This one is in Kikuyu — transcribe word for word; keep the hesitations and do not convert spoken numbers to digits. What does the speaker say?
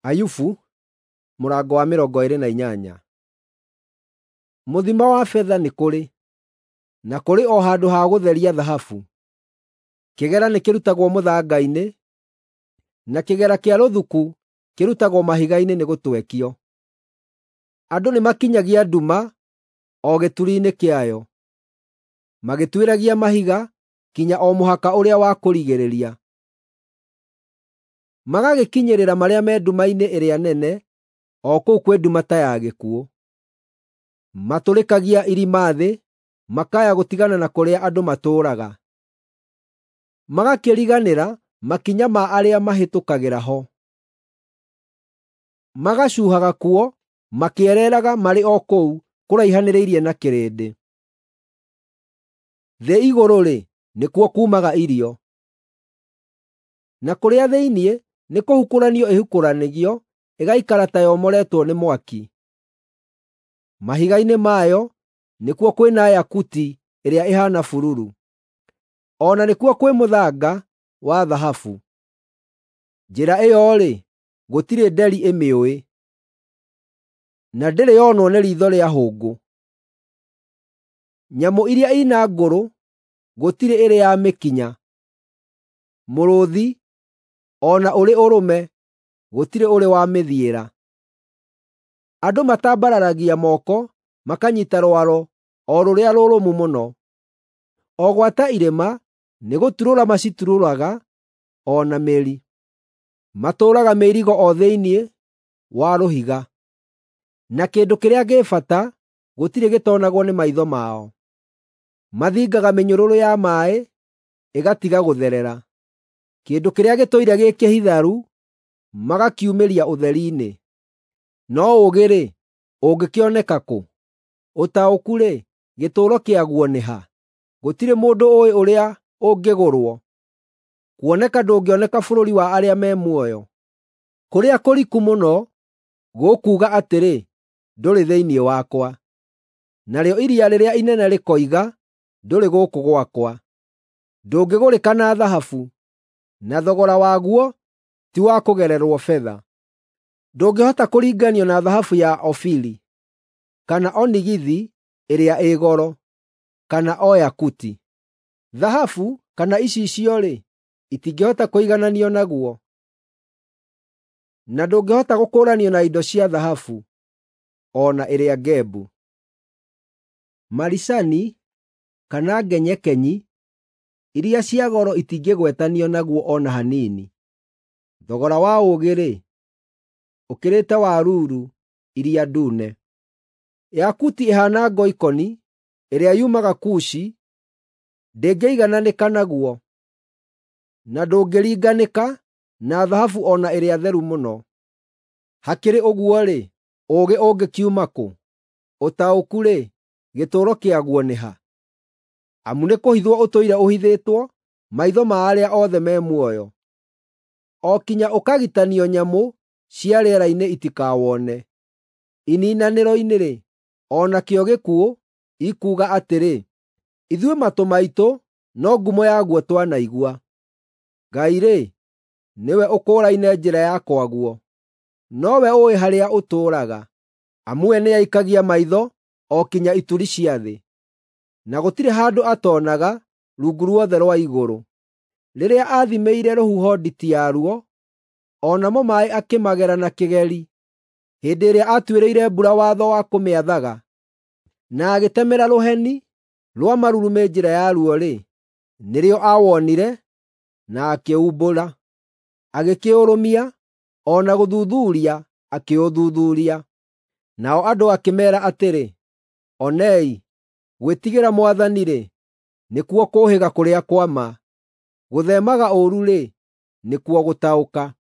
Ayubu mũrango wa mĩrongo ĩĩrĩ na inyanya. Mũthima wa betha nĩ kũrĩ, na kũrĩ o handũ ha gũtheria thahabu. Kĩgera nĩkĩrutagwo mũthanga-inĩ, na kĩgera kĩa rũthuku kĩrutagwo mahiga-inĩ nĩ gũtwekio. Andũ nĩmakinyagia nduma o gĩturi-inĩ kĩayo, magĩtuĩragia mahiga kinya o mũhaka ũrĩa wa kũrigĩrĩria. Magagĩkinyĩrĩra marĩa me nduma-inĩ ĩrĩa nene, o kũu kwĩ nduma ta ya gĩkuũ. Matũrĩkagia irima thĩ, makaya gũtigana na kũrĩa andũ matũũraga. Magakĩriganĩra makinya ma arĩa mahĩtũkagĩra ho. Magacuuhaga kuo makĩereraga marĩ o kũu kũraihanĩrĩirie na kĩrĩndĩ. Thĩ igũrũ-rĩ, nĩkuo kuumaga irio, na kũrĩa thĩiniĩ nĩ kũhukũranio ĩhukũranagio, ĩgaikara ta yomoretwo nĩ mwaki. Mahiga-inĩ mayo nĩkuo kwĩna yakuti ĩrĩa ĩhaana bururu, o na nĩkuo kwĩ mũthanga wa thahabu. Njĩra ĩyo-rĩ, gũtirĩ nderi ĩmĩũĩ, na ndĩrĩ yonwo nĩ riitho rĩa hũngũ. Nyamũ iria ina ngũrũ gũtirĩ ĩrĩ yamĩkinya. Mũrũũthi, o na ũrĩ ũrũme, gũtirĩ ũrĩ wamĩthiĩra. Andũ matambararagia moko makanyiita rwaro o rũrĩa rũrũmu mũno. O gwata irĩma nĩ gũturũra maciturũraga, o na mĩri. Matũũraga mĩirigo o thĩiniĩ wa rũhiga, na kĩndũ kĩrĩa gĩ bata gũtirĩ gĩtonagwo nĩ maitho mao. Mathingaga mĩnyũrũrũ ya maaĩ, ĩgatiga gũtherera. Kĩndũ kĩrĩa gĩtũire gĩ kĩhitharu magakiumĩria ũtheri-inĩ. No ũũgĩ-rĩ, ũngĩkĩoneka kũ? Ũtaũku-rĩ, gĩtũũro kĩaguo nĩ ha? Gũtirĩ mũndũ ũũĩ ũrĩa ũngĩgũrwo. Kuoneka ndũngĩoneka bũrũri wa arĩa me muoyo. Kũrĩa kũriku mũno gũkuuga atĩrĩ, ndũrĩ thĩiniĩ wakwa. Narĩo iria rĩrĩa inene rĩkoiga, ndũrĩ gũkũ gwakwa. Ndũngĩgũrĩka na thahabu, na thogora waguo ti wa kũgererwo betha. Ndũngĩhota kũringanio na thahabu ya Ofiri, kana onigithi ĩrĩa ĩ goro, kana o yakuti. Thahabu kana icicio-rĩ, itingĩhota kũigananio naguo. Na ndũngĩhota gũkũũranio na indo cia thahabu, o na ĩrĩa ngembu. Maricani kana ngenyekenyi iria cia goro itingĩgwetanio naguo o na hanini. Thogora wa ũũgĩ-rĩ, ũkĩrĩte wa ruru iria ndune. Yakuti ĩhaana ngoikoni ĩrĩa yumaga Kushi, ndĩngĩigananĩka naguo, na ndũngĩringanĩka na thahabu o na ĩrĩa theru mũno. Hakĩrĩ ũguo-rĩ, ũũgĩ ũngĩkiuma kũ? Ũtaũku-rĩ, gĩtũũro kĩaguo nĩ ha? Amu nĩ kũhithwo ũtũire ũhithĩtwo maitho ma arĩa othe me muoyo. O kinya ũkagitanio nyamũ cia rĩera-inĩ itikawone. Iniinanĩro-inĩ-rĩ, o nakĩo gĩkuũ ikuuga atĩrĩ, ithuĩ matũ maitũ no ngumo yaguo twanaigua. Ngai-rĩ, nĩwe ũkũũraine njĩra ya kwaguo, nowe ũũĩ harĩa ũtũũraga, amu we nĩaikagia maitho o kinya ituri cia thĩ, na gũtirĩ handũ atoonaga rungu ruothe rwa igũrũ. Rĩrĩa aathimĩire rũhuho nditi yaruo, o namo maaĩ akĩmagera na kĩgeri, hĩndĩ ĩrĩa aatuĩrĩire mbura watho wa kũmĩathaga, na agĩtemera rũheni rwa marurumĩ njĩra yaruo-rĩ, nĩrĩo awonire na akĩumbũra. Agĩkĩũrũmia, o na gũthuthuuria akĩũthuthuuria. Nao andũ akĩmeera atĩrĩ, onei, gwĩtigĩra Mwathani-rĩ, nĩkuo kũũhĩga kũrĩa kwa ma. Gũtheemaga ũũru-rĩ, nĩkuo gũtaũka.